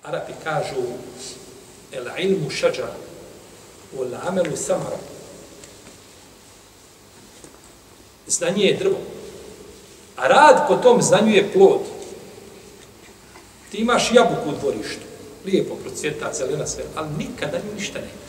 Arapi kažu el ilmu šađara wal amelu samara. Znanje je drvo. A rad po tom znanju je plod. Ti imaš jabuku u dvorištu. Lijepo procvjeta, zelena sve, ali nikad na nju ništa nema.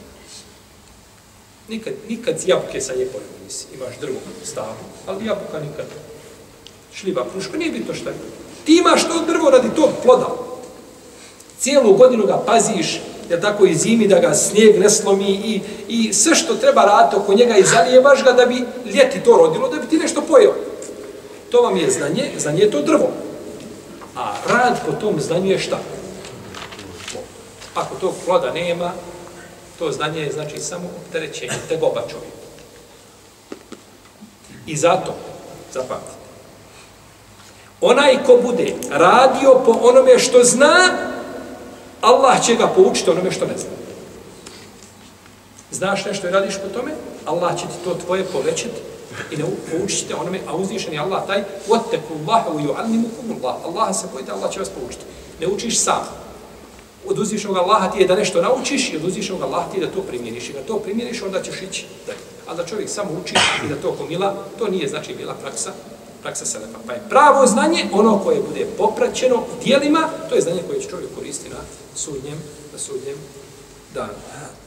Nikad jabuke sa nje pojeli nisi. Imaš drvo, stavu, ali jabuka nikad. Šljiva, kruška, nije bitno šta je. Ti imaš to drvo radi tog ploda. Cijelu godinu ga paziš, jer tako i zimi da ga snijeg ne slomi i sve što treba raditi oko njega i zalijevaš ga da bi ljeti to rodilo, da bi ti nešto pojeo. To vam je znanje, znanje je to drvo. A rad po tom znanju je šta? Ako tog ploda nema, to znanje je znači samo opterećenje, tegoba čovjeku. I zato, zapamtite, onaj ko bude radio po onome što zna, Allah će ga poučiti onome što ne zna. Znaš nešto i radiš po tome, Allah će ti to tvoje povećati i ne poučiti onome, a uzvišen je Allah taj وَتَّقُوا اللَّهَ وَيُعَلِّمُكُمُ اللَّهَ. Allaha se bojite, Allah će vas poučiti. Ne učiš sam. Od uzvišenog Allaha ti je da nešto naučiš i od uzvišenog Allaha ti je da to primjeniš. I da to primjeniš, onda ćeš ići dalje. A da čovjek samo uči i da to komila, to nije znači bila praksa selefa. Pa je pravo znanje, ono koje bude popraćeno djelima, to je znanje koje će čovjek koristiti na sudnjem danu.